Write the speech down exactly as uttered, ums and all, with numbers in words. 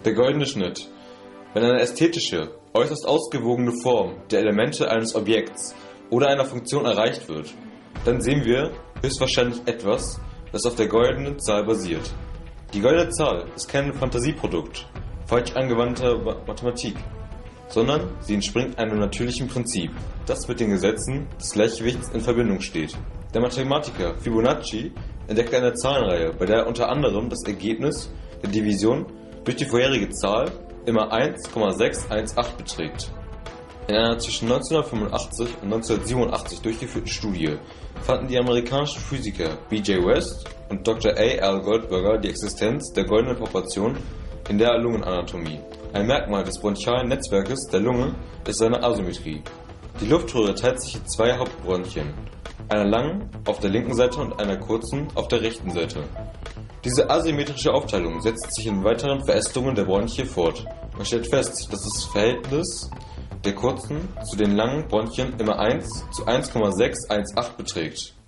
Der goldene Schnitt. Wenn eine ästhetische, äußerst ausgewogene Form der Elemente eines Objekts oder einer Funktion erreicht wird, dann sehen wir höchstwahrscheinlich etwas, das auf der goldenen Zahl basiert. Die goldene Zahl ist kein Fantasieprodukt falsch angewandter Mathematik, sondern sie entspringt einem natürlichen Prinzip, das mit den Gesetzen des Gleichgewichts in Verbindung steht. Der Mathematiker Fibonacci entdeckte eine Zahlenreihe, bei der unter anderem das Ergebnis der Division durch die vorherige Zahl immer eins Komma sechs eins acht beträgt. In einer zwischen neunzehnhundertfünfundachtzig und neunzehnhundertsiebenundachtzig durchgeführten Studie fanden die amerikanischen Physiker B J West und Doktor A L Goldberger die Existenz der goldenen Proportion in der Lungenanatomie. Ein Merkmal des bronchialen Netzwerkes der Lunge ist seine Asymmetrie. Die Luftröhre teilt sich in zwei Hauptbronchien, einer langen auf der linken Seite und einer kurzen auf der rechten Seite. Diese asymmetrische Aufteilung setzt sich in weiteren Verästungen der Bronchie fort. Man stellt fest, dass das Verhältnis der kurzen zu den langen Bronchien immer eins zu eins Komma sechs eins acht beträgt.